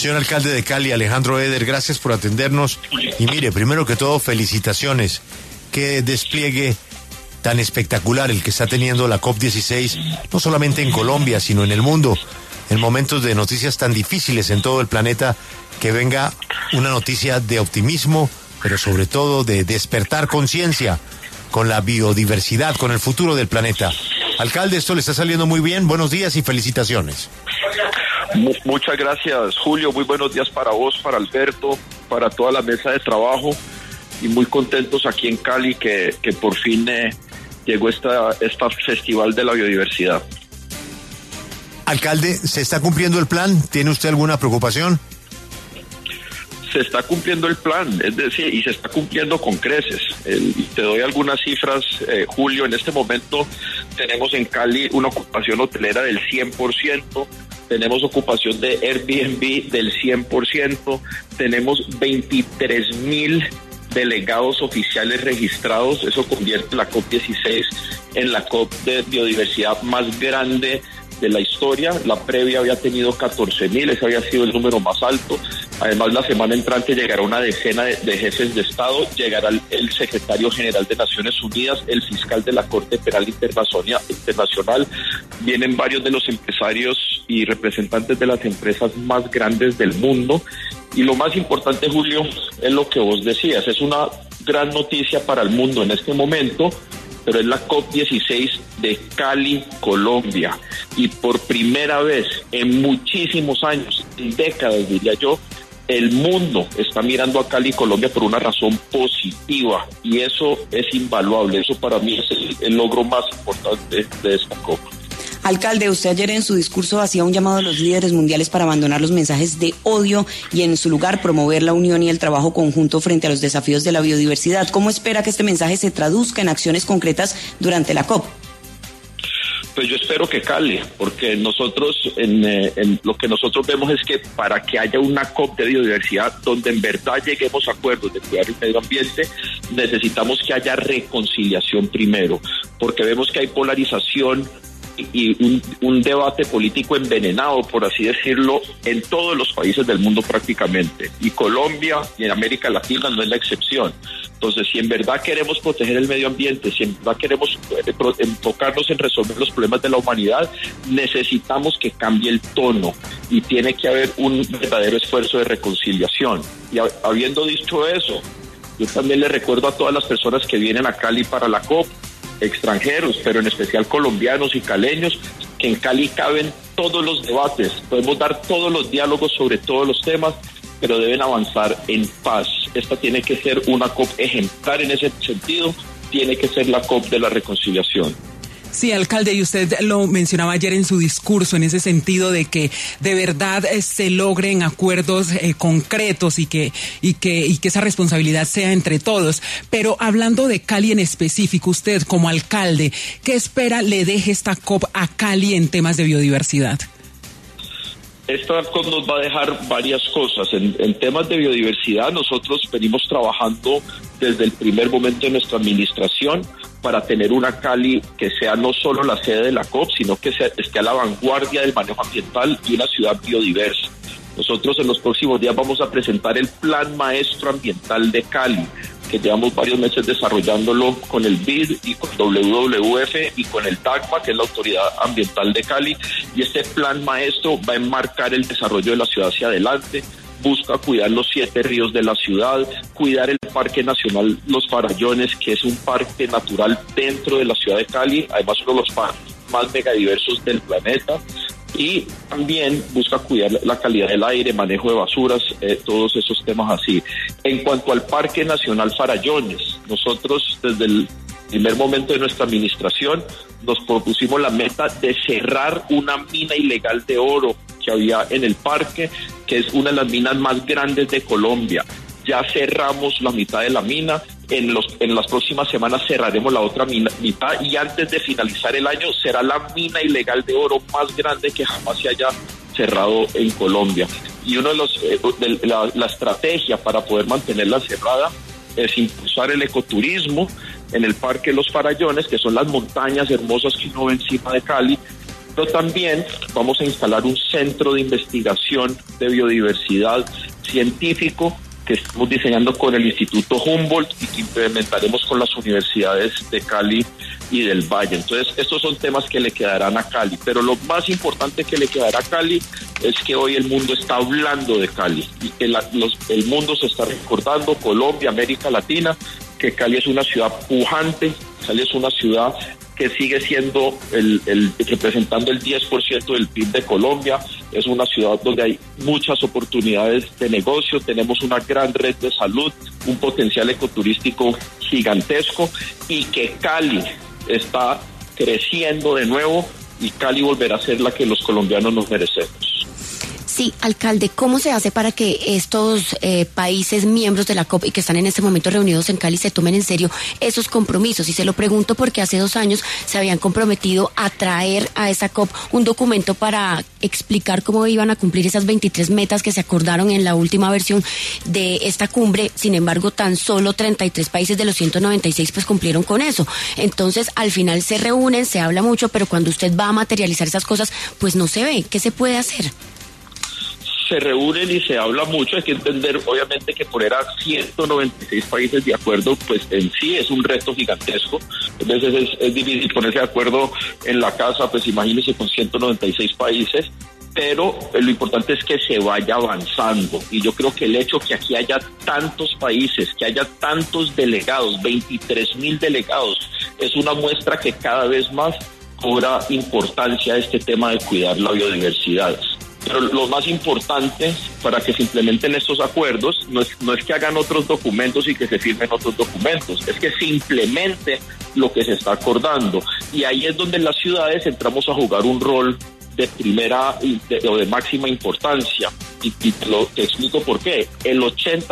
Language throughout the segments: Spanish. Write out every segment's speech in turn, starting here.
Señor alcalde de Cali, Alejandro Eder, gracias por atendernos. Y mire, primero que todo, felicitaciones. Qué despliegue tan espectacular el que está teniendo la COP16, no solamente en Colombia, sino en el mundo, en momentos de noticias tan difíciles en todo el planeta, que venga una noticia de optimismo, pero sobre todo de despertar conciencia con la biodiversidad, con el futuro del planeta. Alcalde, esto le está saliendo muy bien. Buenos días y felicitaciones. Muchas gracias, Julio. Muy buenos días para vos, para Alberto, para toda la mesa de trabajo, y muy contentos aquí en Cali que por fin llegó esta Festival de la Biodiversidad. Alcalde, ¿se está cumpliendo el plan? ¿Tiene usted alguna preocupación? Se está cumpliendo el plan, es decir, y se está cumpliendo con creces. Te doy algunas cifras, Julio. En este momento tenemos en Cali una ocupación hotelera del 100%, tenemos ocupación de Airbnb del 100%, tenemos 23,000 delegados oficiales registrados. Eso convierte la COP16 en la COP de biodiversidad más grande de la historia. La previa había tenido 14,000, ese había sido el número más alto. Además, la semana entrante llegará una decena de jefes de Estado, llegará el secretario general de Naciones Unidas, el fiscal de la Corte Penal Internacional, vienen varios de los empresarios y representantes de las empresas más grandes del mundo. Y lo más importante, Julio, es lo que vos decías, es una gran noticia para el mundo en este momento, pero es la COP16 de Cali, Colombia. Y por primera vez en muchísimos años, en décadas diría yo, el mundo está mirando a Cali, Colombia, por una razón positiva, y eso es invaluable. Eso para mí es el logro más importante de esta COP. Alcalde, usted ayer en su discurso hacía un llamado a los líderes mundiales para abandonar los mensajes de odio y en su lugar promover la unión y el trabajo conjunto frente a los desafíos de la biodiversidad. ¿Cómo espera que este mensaje se traduzca en acciones concretas durante la COP? Pues yo espero que cale, porque nosotros en lo que nosotros vemos es que para que haya una COP de biodiversidad donde en verdad lleguemos a acuerdos de cuidar el medio ambiente, necesitamos que haya reconciliación primero, porque vemos que hay polarización y un debate político envenenado, por así decirlo, en todos los países del mundo prácticamente, y Colombia y en América Latina no es la excepción. Entonces, si en verdad queremos proteger el medio ambiente, si en verdad queremos enfocarnos en resolver los problemas de la humanidad, necesitamos que cambie el tono y tiene que haber un verdadero esfuerzo de reconciliación. Y habiendo dicho eso, yo también le recuerdo a todas las personas que vienen a Cali para la COP, extranjeros, pero en especial colombianos y caleños, que en Cali caben todos los debates, podemos dar todos los diálogos sobre todos los temas, pero deben avanzar en paz. Esta tiene que ser una COP ejemplar en ese sentido, tiene que ser la COP de la reconciliación. Sí, alcalde, y usted lo mencionaba ayer en su discurso, en ese sentido de que de verdad se logren acuerdos concretos y que esa responsabilidad sea entre todos. Pero hablando de Cali en específico, usted como alcalde, ¿qué espera le deje esta COP a Cali en temas de biodiversidad? Esta COP nos va a dejar varias cosas. En temas de biodiversidad, nosotros venimos trabajando desde el primer momento de nuestra administración para tener una Cali que sea no solo la sede de la COP, sino que esté a la vanguardia del manejo ambiental y una ciudad biodiversa. Nosotros en los próximos días vamos a presentar el Plan Maestro Ambiental de Cali, que llevamos varios meses desarrollándolo con el BID y con WWF y con el TACMA, que es la Autoridad Ambiental de Cali, y este plan maestro va a enmarcar el desarrollo de la ciudad hacia adelante. Busca cuidar los 7 ríos de la ciudad, cuidar el Parque Nacional Los Farallones, que es un parque natural dentro de la ciudad de Cali, además uno de los parques más megadiversos del planeta, y también busca cuidar la calidad del aire, manejo de basuras, todos esos temas así. En cuanto al Parque Nacional Farallones, nosotros desde el primer momento de nuestra administración nos propusimos la meta de cerrar una mina ilegal de oro que había en el parque, que es una de las minas más grandes de Colombia. Ya cerramos la mitad de la mina, en las próximas semanas cerraremos la otra mitad, y antes de finalizar el año será la mina ilegal de oro más grande que jamás se haya cerrado en Colombia. Y uno de la estrategia para poder mantenerla cerrada es impulsar el ecoturismo en el Parque Los Farallones, que son las montañas hermosas que uno ve encima de Cali, Pero también vamos a instalar un centro de investigación de biodiversidad científico que estamos diseñando con el Instituto Humboldt y que implementaremos con las universidades de Cali y del Valle. Entonces, estos son temas que le quedarán a Cali, pero lo más importante que le quedará a Cali es que hoy el mundo está hablando de Cali y que el mundo se está recordando, Colombia, América Latina, que Cali es una ciudad pujante, Cali es una ciudad que sigue siendo representando el 10% del PIB de Colombia. Es una ciudad donde hay muchas oportunidades de negocio, tenemos una gran red de salud, un potencial ecoturístico gigantesco y que Cali está creciendo de nuevo y Cali volverá a ser la que los colombianos nos merecemos. Sí, alcalde, ¿cómo se hace para que estos países miembros de la COP y que están en este momento reunidos en Cali se tomen en serio esos compromisos? Y se lo pregunto porque hace 2 años se habían comprometido a traer a esa COP un documento para explicar cómo iban a cumplir esas 23 metas que se acordaron en la última versión de esta cumbre. Sin embargo, tan solo 33 países de los 196 pues cumplieron con eso. Entonces, al final se reúnen, se habla mucho, pero cuando usted va a materializar esas cosas, pues no se ve. ¿Qué se puede hacer? Se reúnen y se habla mucho, hay que entender obviamente que poner a 196 países de acuerdo pues en sí es un reto gigantesco. A veces es difícil ponerse de acuerdo en la casa, pues imagínense con 196 países, pero lo importante es que se vaya avanzando y yo creo que el hecho que aquí haya tantos países, que haya tantos delegados, 23.000 delegados, es una muestra que cada vez más cobra importancia este tema de cuidar la biodiversidad. Pero lo más importante para que se implementen estos acuerdos no es que hagan otros documentos y que se firmen otros documentos, es que se implemente lo que se está acordando. Y ahí es donde en las ciudades entramos a jugar un rol de primera o de máxima importancia. Y te explico por qué. El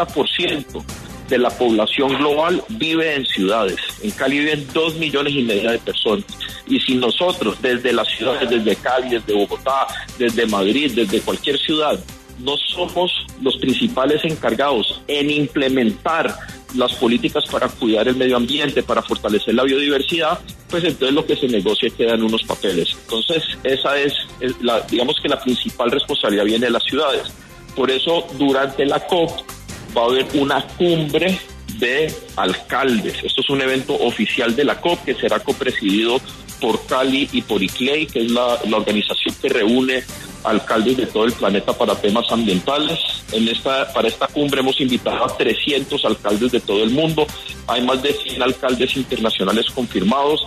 80% de la población global vive en ciudades. En Cali viven 2,5 millones de personas. Y si nosotros, desde las ciudades, desde Cali, desde Bogotá, desde Madrid, desde cualquier ciudad, no somos los principales encargados en implementar las políticas para cuidar el medio ambiente, para fortalecer la biodiversidad, pues entonces lo que se negocia queda en unos papeles. Entonces, esa es digamos que la principal responsabilidad viene de las ciudades. Por eso, durante la COP, va a haber una cumbre de alcaldes. Esto es un evento oficial de la COP que será copresidido por Cali y por ICLEI, que es la organización que reúne alcaldes de todo el planeta para temas ambientales. Para esta cumbre hemos invitado a 300 alcaldes de todo el mundo. Hay más de 100 alcaldes internacionales confirmados.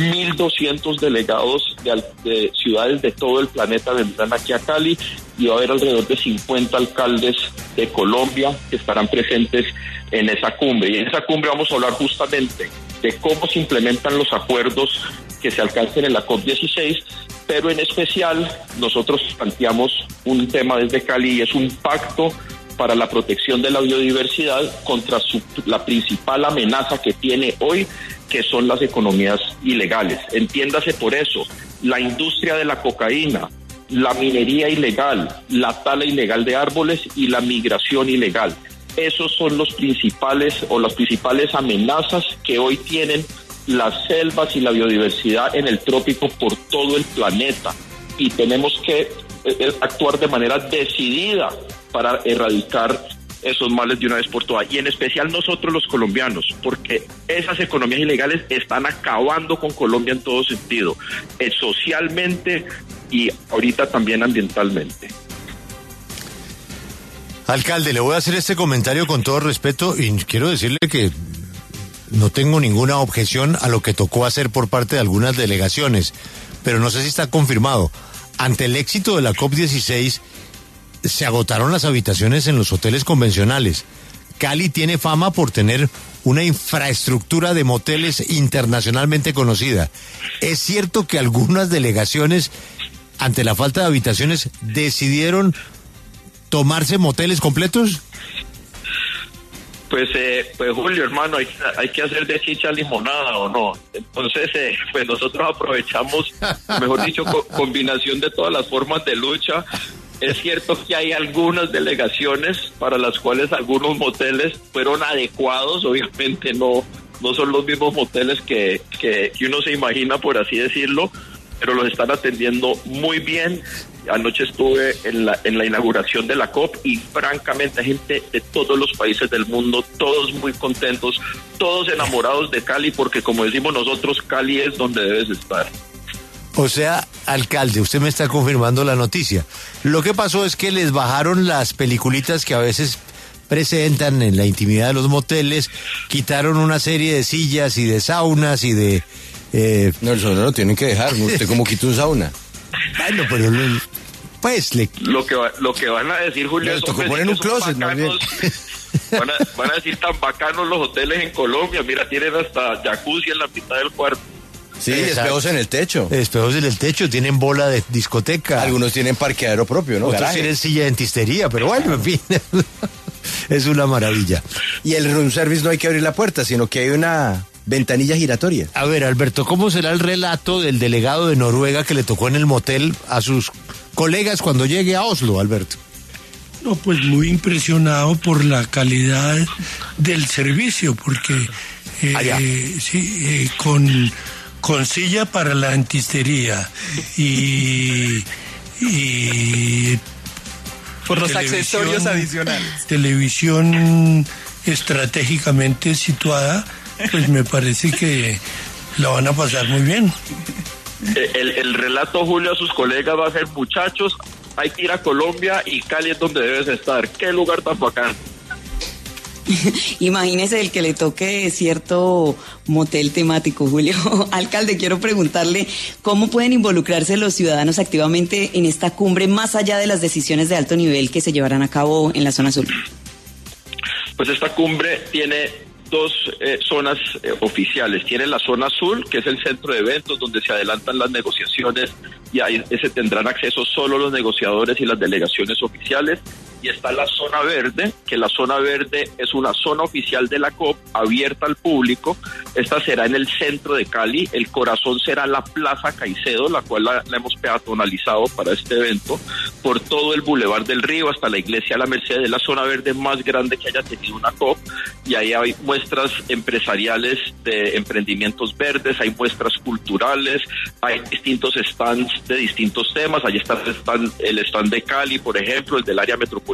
1.200 delegados de ciudades de todo el planeta vendrán aquí a Cali y va a haber alrededor de 50 alcaldes de Colombia que estarán presentes en esa cumbre. Y en esa cumbre vamos a hablar justamente de cómo se implementan los acuerdos que se alcancen en la COP16, pero en especial nosotros planteamos un tema desde Cali y es un pacto para la protección de la biodiversidad contra la principal amenaza que tiene hoy, que son las economías ilegales. Entiéndase por eso, la industria de la cocaína, la minería ilegal, la tala ilegal de árboles y la migración ilegal. Esos son las principales amenazas que hoy tienen las selvas y la biodiversidad en el trópico por todo el planeta. Y tenemos que actuar de manera decidida para erradicar esos males de una vez por todas, y en especial nosotros los colombianos, porque esas economías ilegales están acabando con Colombia en todo sentido, socialmente y ahorita también ambientalmente. Alcalde, le voy a hacer este comentario con todo respeto y quiero decirle que no tengo ninguna objeción a lo que tocó hacer por parte de algunas delegaciones, pero no sé si está confirmado. Ante el éxito de la COP16, se agotaron las habitaciones en los hoteles convencionales. Cali tiene fama por tener una infraestructura de moteles internacionalmente conocida. ¿Es cierto que algunas delegaciones, ante la falta de habitaciones, decidieron tomarse moteles completos? Pues Julio, hermano, hay que hacer de chicha limonada, ¿o no? Entonces, pues nosotros aprovechamos, mejor dicho, combinación de todas las formas de lucha. Es cierto que hay algunas delegaciones para las cuales algunos moteles fueron adecuados, obviamente no son los mismos moteles que uno se imagina, por así decirlo, pero los están atendiendo muy bien. Anoche estuve en la inauguración de la COP y francamente gente de todos los países del mundo, todos muy contentos, todos enamorados de Cali, porque como decimos nosotros, Cali es donde debes estar. O sea, alcalde, usted me está confirmando la noticia. Lo que pasó es que les bajaron las peliculitas que a veces presentan en la intimidad de los moteles, quitaron una serie de sillas y de saunas y de... No, eso no lo tienen que dejar. ¿Usted cómo quita un sauna? Bueno, pero pues lo que van a decir, Julio, les tocó poner un closet, más bien. Van a decir tan bacanos los hoteles en Colombia. Mira, tienen hasta jacuzzi en la mitad del cuarto. Sí, espejos en el techo. Espejos en el techo, tienen bola de discoteca. Algunos tienen parqueadero propio, ¿no? Otros Garaje. tienen silla de dentistería, pero bueno, en fin, es una maravilla. Y el room service no hay que abrir la puerta, sino que hay una ventanilla giratoria. A ver, Alberto, ¿cómo será el relato del delegado de Noruega que le tocó en el motel a sus colegas cuando llegue a Oslo, Alberto? No, pues muy impresionado por la calidad del servicio, porque con silla para la dentistería y por los accesorios adicionales. Televisión estratégicamente situada, pues me parece que la van a pasar muy bien. El relato, Julio, a sus colegas va a ser: muchachos, hay que ir a Colombia y Cali es donde debes estar. ¡Qué lugar tan bacán! Imagínese el que le toque cierto motel temático, Julio. Alcalde, quiero preguntarle cómo pueden involucrarse los ciudadanos activamente en esta cumbre, más allá de las decisiones de alto nivel que se llevarán a cabo en la zona sur. Pues esta cumbre tiene dos zonas oficiales. Tiene la zona azul, que es el centro de eventos donde se adelantan las negociaciones y ahí se tendrán acceso solo los negociadores y las delegaciones oficiales. Y está la zona verde, que la zona verde es una zona oficial de la COP abierta al público. Esta será en el centro de Cali. El corazón será la Plaza Caicedo, la cual la hemos peatonalizado para este evento, por todo el Boulevard del Río hasta la Iglesia de la Merced. Es la zona verde más grande que haya tenido una COP, y ahí hay muestras empresariales de emprendimientos verdes, hay muestras culturales, hay distintos stands de distintos temas. Allí está el stand de Cali, por ejemplo, el del área metropolitana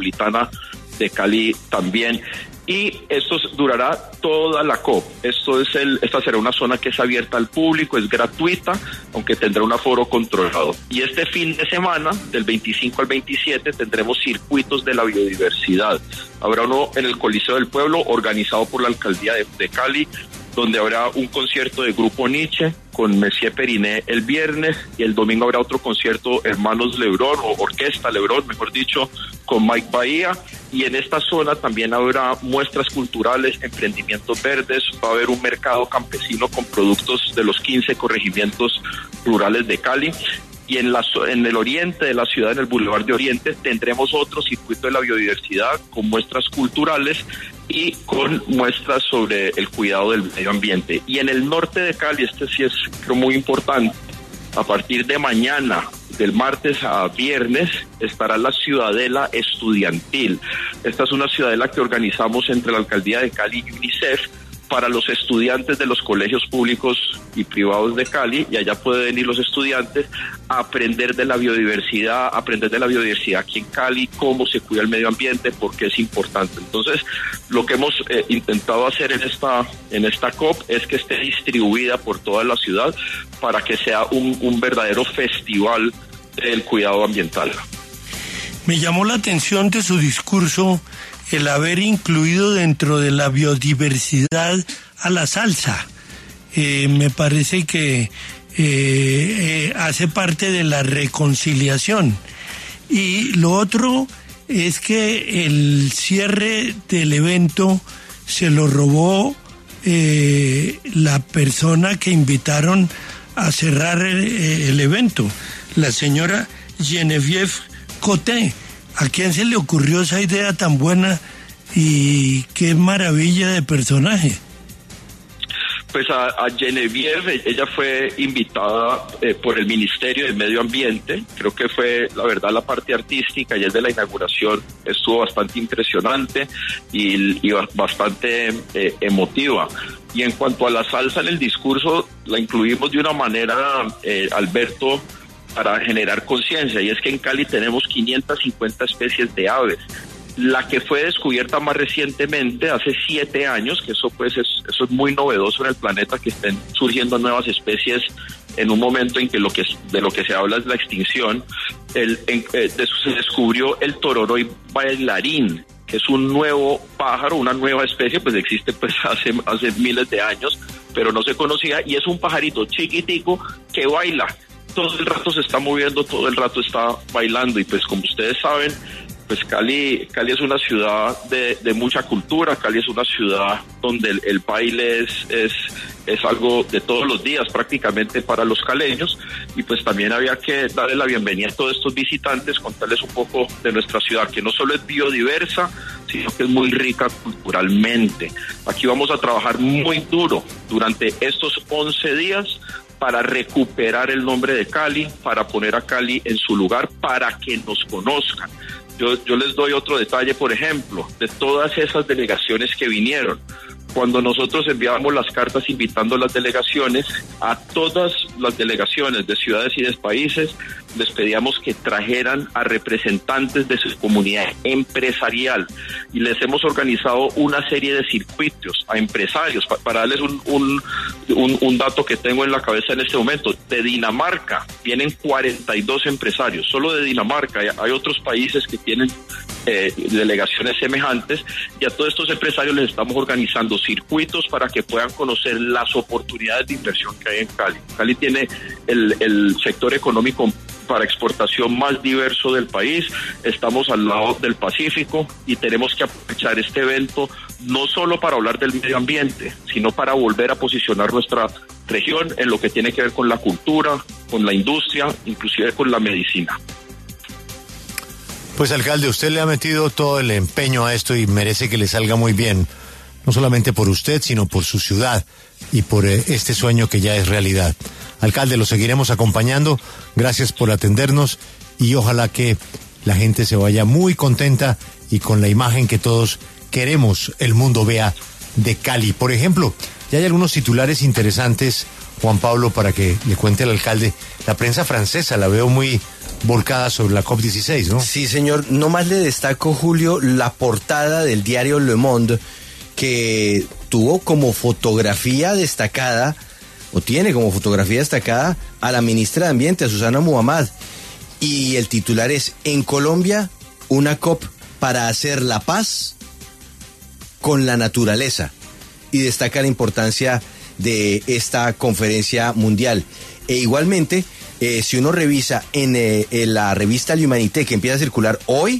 de Cali también. Y esto durará toda la COP. Esta será una zona que es abierta al público, es gratuita, aunque tendrá un aforo controlado. Y este fin de semana, del 25 al 27, tendremos circuitos de la biodiversidad. Habrá uno en el Coliseo del Pueblo, organizado por la Alcaldía de Cali, donde habrá un concierto de Grupo Nietzsche con Messier Periné el viernes, y el domingo habrá otro concierto Hermanos Lebrón, o Orquesta Lebrón, mejor dicho, con Mike Bahía. Y en esta zona también habrá muestras culturales, emprendimientos verdes, va a haber un mercado campesino con productos de los 15 corregimientos rurales de Cali. Y en el oriente de la ciudad, en el Boulevard de Oriente, tendremos otro circuito de la biodiversidad con muestras culturales y con muestras sobre el cuidado del medio ambiente. Y en el norte de Cali, este sí es, creo, muy importante, a partir de mañana, del martes a viernes, estará la Ciudadela Estudiantil. Esta es una ciudadela que organizamos entre la Alcaldía de Cali y UNICEF para los estudiantes de los colegios públicos y privados de Cali, y allá pueden ir los estudiantes a aprender de la biodiversidad, aquí en Cali, cómo se cuida el medio ambiente, por qué es importante. Entonces, lo que hemos intentado hacer en esta COP es que esté distribuida por toda la ciudad para que sea un verdadero festival del cuidado ambiental. Me llamó la atención de su discurso el haber incluido dentro de la biodiversidad a la salsa. Me parece que hace parte de la reconciliación. Y lo otro es que el cierre del evento se lo robó la persona que invitaron a cerrar el evento, la señora Geneviève Coté. ¿A quién se le ocurrió esa idea tan buena y qué maravilla de personaje? Pues a Geneviève, ella fue invitada por el Ministerio del Medio Ambiente. Creo que fue, la verdad, la parte artística y el de la inauguración estuvo bastante impresionante y bastante emotiva. Y en cuanto a la salsa en el discurso, la incluimos de una manera, Alberto, para generar conciencia, y es que en Cali tenemos 550 especies de aves. La que fue descubierta más recientemente, hace 7 años, que eso es muy novedoso en el planeta, que estén surgiendo nuevas especies en un momento en que de lo que se habla es la extinción. Se descubrió el tororoy bailarín, que es un nuevo pájaro, una nueva especie, pues existe pues hace miles de años, pero no se conocía, y es un pajarito chiquitico que baila. Todo el rato se está moviendo, todo el rato está bailando, y pues como ustedes saben, pues Cali es una ciudad de mucha cultura. Cali es una ciudad donde el baile es algo de todos los días prácticamente para los caleños, y pues también había que darle la bienvenida a todos estos visitantes, contarles un poco de nuestra ciudad, que no solo es biodiversa, sino que es muy rica culturalmente. Aquí vamos a trabajar muy duro durante estos 11 días para recuperar el nombre de Cali, para poner a Cali en su lugar, para que nos conozcan. Yo les doy otro detalle, por ejemplo, de todas esas delegaciones que vinieron. Cuando nosotros enviábamos las cartas invitando a las delegaciones, a todas las delegaciones de ciudades y de países, les pedíamos que trajeran a representantes de su comunidad empresarial, y les hemos organizado una serie de circuitos a empresarios. Para darles un dato que tengo en la cabeza en este momento, de Dinamarca vienen 42 empresarios, solo de Dinamarca. Hay otros países que tienen delegaciones semejantes, y a todos estos empresarios les estamos organizando circuitos para que puedan conocer las oportunidades de inversión que hay en Cali. Cali tiene el sector económico para exportación más diverso del país. Estamos al lado del Pacífico, y tenemos que aprovechar este evento no solo para hablar del medio ambiente, sino para volver a posicionar nuestra región en lo que tiene que ver con la cultura, con la industria, inclusive con la medicina. Pues, alcalde, usted le ha metido todo el empeño a esto y merece que le salga muy bien, no solamente por usted, sino por su ciudad y por este sueño que ya es realidad. Alcalde, lo seguiremos acompañando. Gracias por atendernos, y ojalá que la gente se vaya muy contenta y con la imagen que todos queremos el mundo vea de Cali. Por ejemplo, ya hay algunos titulares interesantes, Juan Pablo, para que le cuente al alcalde. La prensa francesa la veo muy volcada sobre la COP16, ¿no? Sí, señor. Nomás le destaco, Julio, la portada del diario Le Monde, que tuvo como fotografía destacada, o tiene como fotografía destacada, a la ministra de Ambiente, a Susana Muhammad. Y el titular es: en Colombia, una COP para hacer la paz con la naturaleza. Y destaca la importancia de esta conferencia mundial. E igualmente, si uno revisa en la revista L'Humanité, que empieza a circular hoy,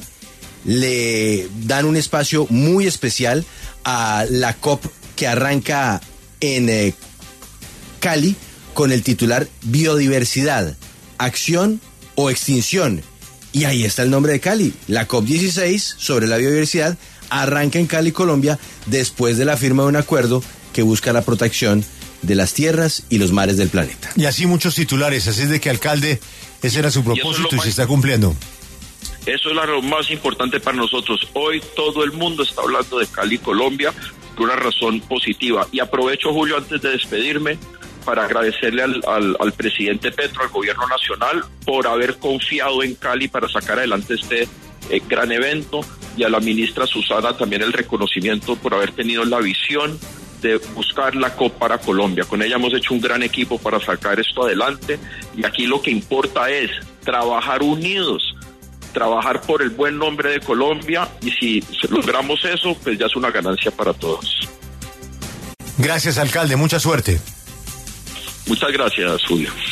le dan un espacio muy especial a la COP que arranca en Cali con el titular Biodiversidad, Acción o Extinción. Y ahí está el nombre de Cali. La COP16 sobre la biodiversidad arranca en Cali, Colombia, después de la firma de un acuerdo que busca la protección de las tierras y los mares del planeta. Y así muchos titulares, así es de que, alcalde, ese era su propósito y se está cumpliendo. Eso es lo más importante para nosotros. Hoy todo el mundo está hablando de Cali, Colombia, por una razón positiva. Y aprovecho, Julio, antes de despedirme, para agradecerle al presidente Petro, al gobierno nacional, por haber confiado en Cali para sacar adelante este gran evento, y a la ministra Susana también el reconocimiento por haber tenido la visión de buscar la COP para Colombia. Con ella hemos hecho un gran equipo para sacar esto adelante, y aquí lo que importa es trabajar unidos, trabajar por el buen nombre de Colombia, y si logramos eso, pues ya es una ganancia para todos. Gracias, alcalde, mucha suerte. Muchas gracias, Julio.